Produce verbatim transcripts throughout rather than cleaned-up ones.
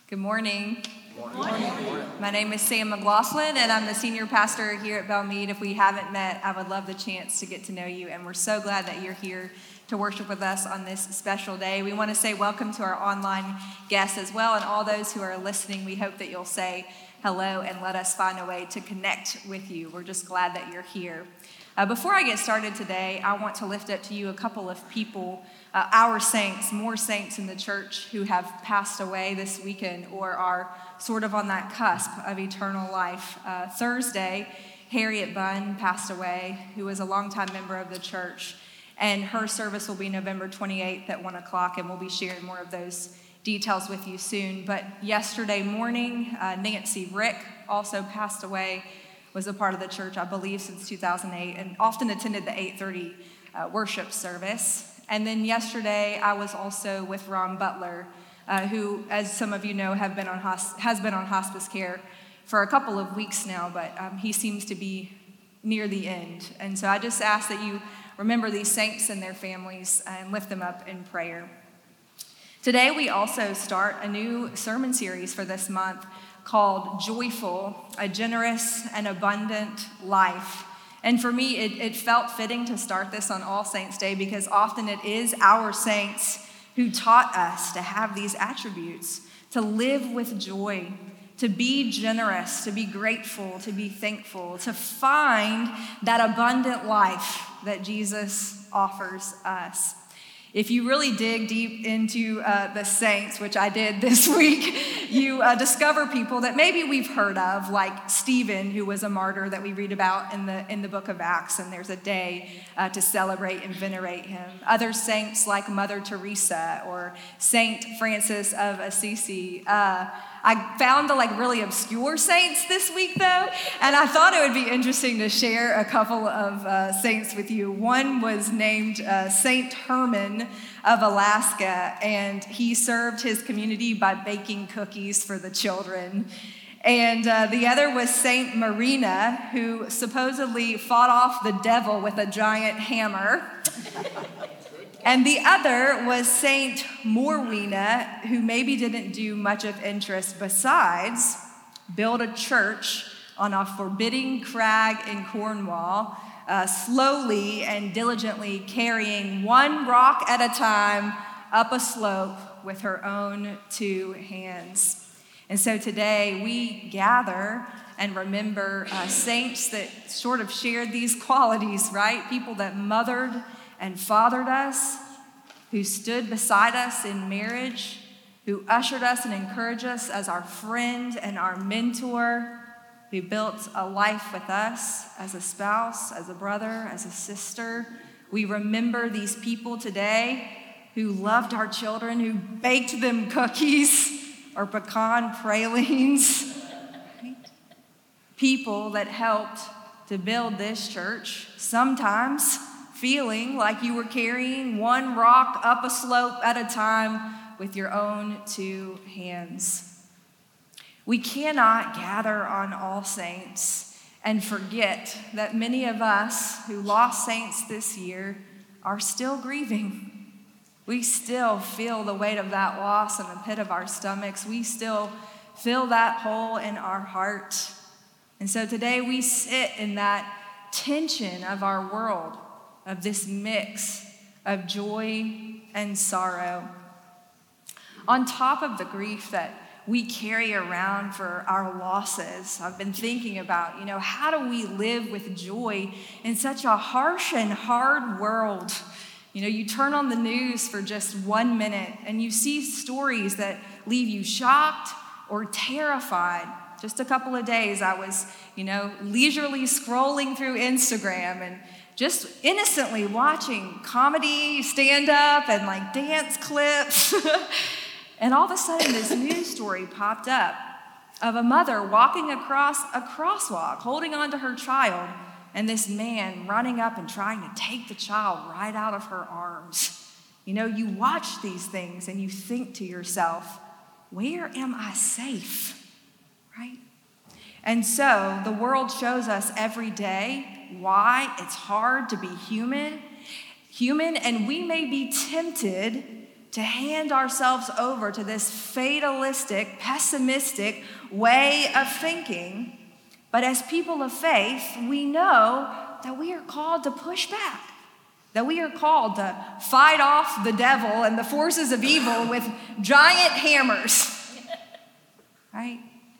Good morning. Good morning. My name is Sam McLaughlin, and I'm the senior pastor here at Belmead. If we haven't met, I would love the chance to get to know you, and we're so glad that you're here to worship with us on this special day. We want to say welcome to our online guests as well, and all those who are listening. We hope that you'll say hello and let us find a way to connect with you. We're just glad that you're here. Uh, before I get started today, I want to lift up to you a couple of people, uh, our saints, more saints in the church who have passed away this weekend or are sort of on that cusp of eternal life. Uh, Thursday, Harriet Bunn passed away, who was a longtime member of the church, and her service will be November twenty-eighth at one o'clock, and we'll be sharing more of those details with you soon. But yesterday morning, uh, Nancy Rick also passed away, was a part of the church, I believe, since two thousand eight, and often attended the eight thirty uh, worship service. And then yesterday, I was also with Ron Butler, uh, who, as some of you know, have been on hosp- has been on hospice care for a couple of weeks now, but um, he seems to be near the end. And so I just ask that you remember these saints and their families and lift them up in prayer. Today, we also start a new sermon series for this month called Joyful, a Generous and Abundant Life. And for me, it, it felt fitting to start this on All Saints Day because often it is our saints who taught us to have these attributes, to live with joy, to be generous, to be grateful, to be thankful, to find that abundant life that Jesus offers us. If you really dig deep into uh, the saints, which I did this week, you uh, discover people that maybe we've heard of, like Stephen, who was a martyr that we read about in the in the book of Acts, and there's a day uh, to celebrate and venerate him. Other saints like Mother Teresa or Saint Francis of Assisi. Uh, I found the like really obscure saints this week though, and I thought it would be interesting to share a couple of uh, saints with you. One was named uh, Saint Herman of Alaska, and he served his community by baking cookies for the children. And uh, the other was Saint Marina, who supposedly fought off the devil with a giant hammer. And the other was Saint Morwena, who maybe didn't do much of interest besides build a church on a forbidding crag in Cornwall, uh, slowly and diligently carrying one rock at a time up a slope with her own two hands. And so today we gather and remember uh, saints that sort of shared these qualities, right? People that mothered and fathered us, who stood beside us in marriage, who ushered us and encouraged us as our friend and our mentor, who built a life with us as a spouse, as a brother, as a sister. We remember these people today who loved our children, who baked them cookies or pecan pralines. People that helped to build this church, sometimes feeling like you were carrying one rock up a slope at a time with your own two hands. We cannot gather on All Saints and forget that many of us who lost saints this year are still grieving. We still feel the weight of that loss in the pit of our stomachs. We still feel that hole in our heart. And so today we sit in that tension of our world, of this mix of joy and sorrow. On top of the grief that we carry around for our losses, I've been thinking about, you know, how do we live with joy in such a harsh and hard world? You know, you turn on the news for just one minute and you see stories that leave you shocked or terrified. Just a couple of days, I was, you know, leisurely scrolling through Instagram and just innocently watching comedy, stand-up, and like dance clips. And all of a sudden, this news story popped up of a mother walking across a crosswalk, holding on to her child, and this man running up and trying to take the child right out of her arms. You know, you watch these things and you think to yourself, where am I safe, right? And so the world shows us every day why it's hard to be human, human, and we may be tempted to hand ourselves over to this fatalistic, pessimistic way of thinking. But as people of faith, we know that we are called to push back, that we are called to fight off the devil and the forces of evil with giant hammers, right?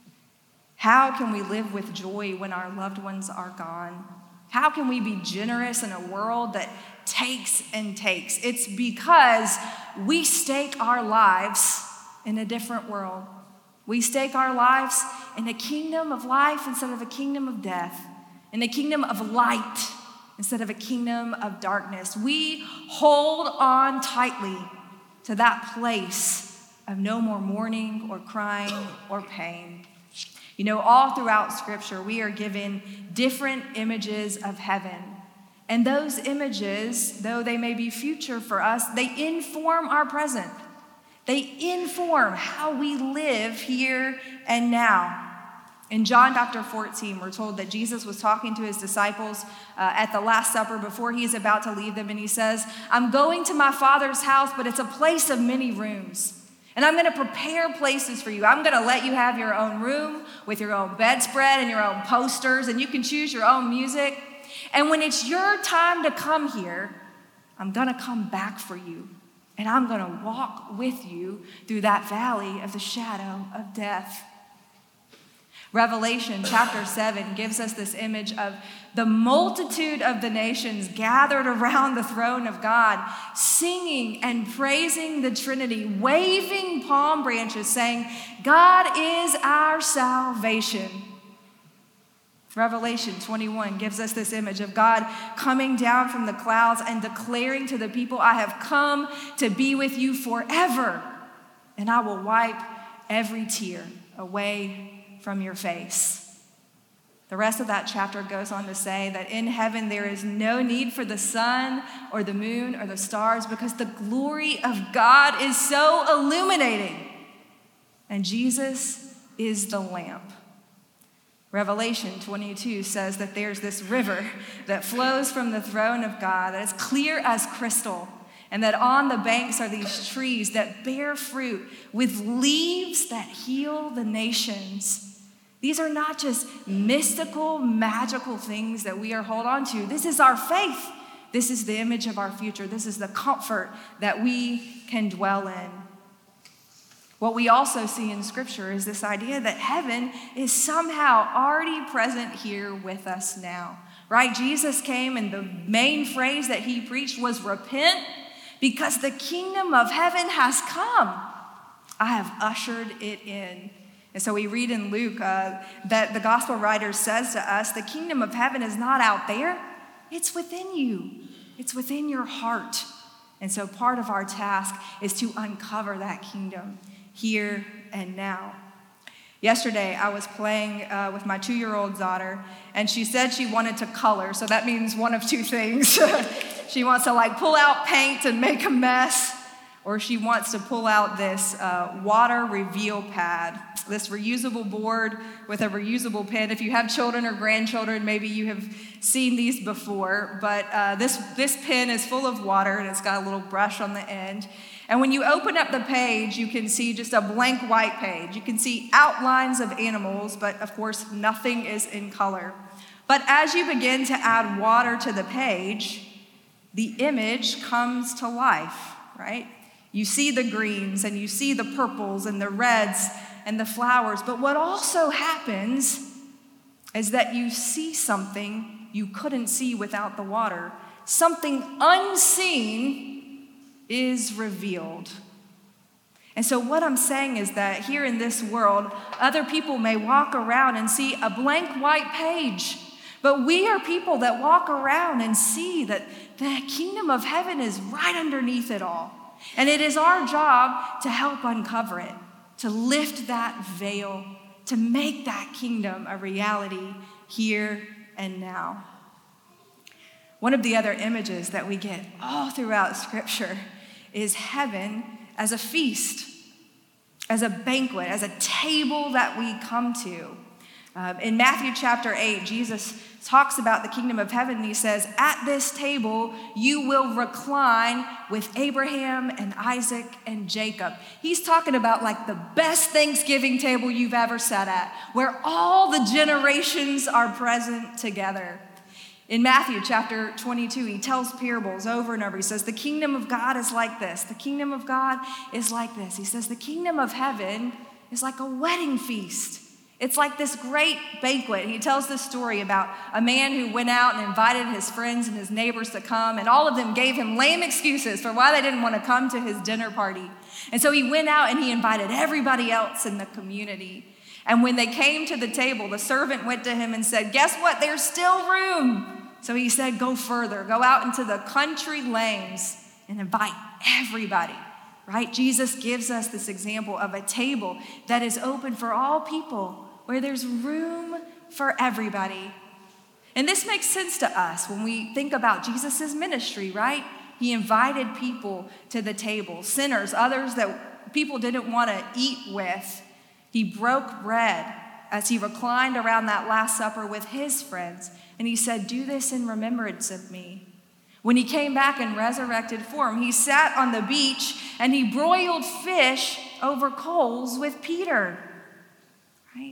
How can we live with joy when our loved ones are gone? How can we be generous in a world that takes and takes? It's because we stake our lives in a different world. We stake our lives in a kingdom of life instead of a kingdom of death, in a kingdom of light instead of a kingdom of darkness. We hold on tightly to that place of no more mourning or crying or pain. You know, all throughout Scripture, we are given different images of heaven. And those images, though they may be future for us, they inform our present. They inform how we live here and now. In John chapter fourteen, we're told that Jesus was talking to his disciples uh, at the Last Supper before he is about to leave them. And he says, I'm going to my Father's house, but it's a place of many rooms. And I'm going to prepare places for you. I'm going to let you have your own room with your own bedspread and your own posters, and you can choose your own music. And when it's your time to come here, I'm going to come back for you. And I'm going to walk with you through that valley of the shadow of death. Revelation chapter seven gives us this image of the multitude of the nations gathered around the throne of God, singing and praising the Trinity, waving palm branches, saying, God is our salvation. Revelation twenty-one gives us this image of God coming down from the clouds and declaring to the people, I have come to be with you forever, and I will wipe every tear away from your face. The rest of that chapter goes on to say that in heaven there is no need for the sun or the moon or the stars because the glory of God is so illuminating. And Jesus is the lamp. Revelation twenty-two says that there's this river that flows from the throne of God that is clear as crystal, and that on the banks are these trees that bear fruit with leaves that heal the nations. These are not just mystical, magical things that we are hold on to. This is our faith. This is the image of our future. This is the comfort that we can dwell in. What we also see in Scripture is this idea that heaven is somehow already present here with us now, right? Jesus came, and the main phrase that he preached was repent, because the kingdom of heaven has come. I have ushered it in. And so we read in Luke uh, that the gospel writer says to us, the kingdom of heaven is not out there, it's within you. It's within your heart. And so part of our task is to uncover that kingdom here and now. Yesterday, I was playing uh, with my two-year-old daughter, and she said she wanted to color. So that means one of two things. She wants to like pull out paint and make a mess, or she wants to pull out this uh, water reveal pad, this reusable board with a reusable pen. If you have children or grandchildren, maybe you have seen these before, but uh, this, this pen is full of water, and it's got a little brush on the end. And when you open up the page, you can see just a blank white page. You can see outlines of animals, but of course, nothing is in color. But as you begin to add water to the page, the image comes to life, right? You see the greens, and you see the purples and the reds and the flowers. But what also happens is that you see something you couldn't see without the water. Something unseen is revealed. And so what I'm saying is that here in this world, other people may walk around and see a blank white page, but we are people that walk around and see that the kingdom of heaven is right underneath it all. And it is our job to help uncover it, to lift that veil, to make that kingdom a reality here and now. One of the other images that we get all throughout Scripture is heaven as a feast, as a banquet, as a table that we come to. Um, in Matthew chapter eight, Jesus talks about the kingdom of heaven, and he says, at this table you will recline with Abraham and Isaac and Jacob. He's talking about like the best Thanksgiving table you've ever sat at, where all the generations are present together. In Matthew chapter twenty-two, he tells parables over and over. He says, the kingdom of God is like this. The kingdom of God is like this. He says, the kingdom of heaven is like a wedding feast. It's like this great banquet. He tells this story about a man who went out and invited his friends and his neighbors to come, and all of them gave him lame excuses for why they didn't want to come to his dinner party. And so he went out and he invited everybody else in the community. And when they came to the table, the servant went to him and said, guess what? There's still room. So he said, go further, go out into the country lanes and invite everybody. Right? Jesus gives us this example of a table that is open for all people, where there's room for everybody. And this makes sense to us when we think about Jesus' ministry, right? He invited people to the table, sinners, others that people didn't want to eat with. He broke bread as he reclined around that Last Supper with his friends, and he said, do this in remembrance of me. When he came back in resurrected form, he sat on the beach and he broiled fish over coals with Peter, right?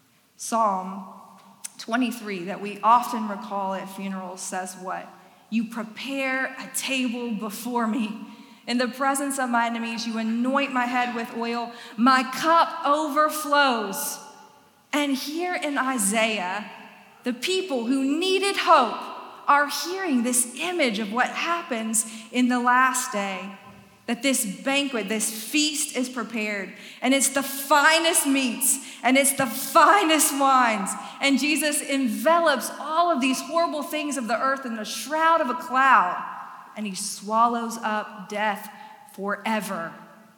Psalm twenty-three, that we often recall at funerals, says what? You prepare a table before me. In the presence of my enemies, you anoint my head with oil. My cup overflows. And here in Isaiah, the people who needed hope are hearing this image of what happens in the last day. That this banquet, this feast is prepared, and it's the finest meats, and it's the finest wines. And Jesus envelops all of these horrible things of the earth in the shroud of a cloud, and he swallows up death forever.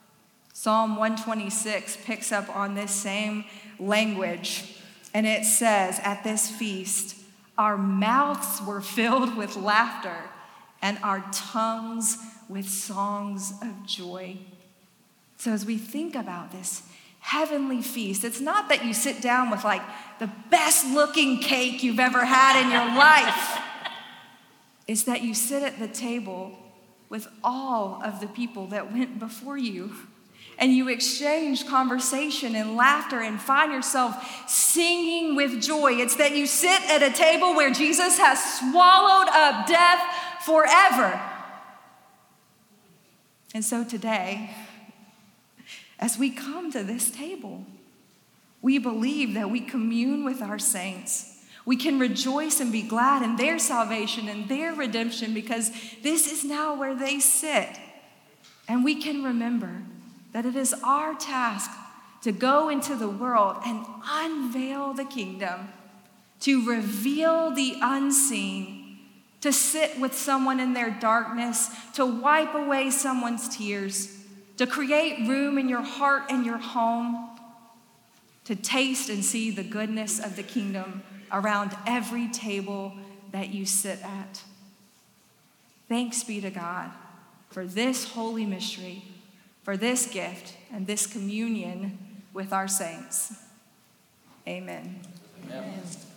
Psalm one twenty-six picks up on this same language, and it says, at this feast, our mouths were filled with laughter, and our tongues with songs of joy. So as we think about this heavenly feast, it's not that you sit down with like the best looking cake you've ever had in your life. It's that you sit at the table with all of the people that went before you, and you exchange conversation and laughter and find yourself singing with joy. It's that you sit at a table where Jesus has swallowed up death forever. And so today, as we come to this table, we believe that we commune with our saints. We can rejoice and be glad in their salvation and their redemption, because this is now where they sit. And we can remember that it is our task to go into the world and unveil the kingdom, to reveal the unseen, to sit with someone in their darkness, to wipe away someone's tears, to create room in your heart and your home, to taste and see the goodness of the kingdom around every table that you sit at. Thanks be to God for this holy mystery, for this gift and this communion with our saints. Amen. Amen. Amen.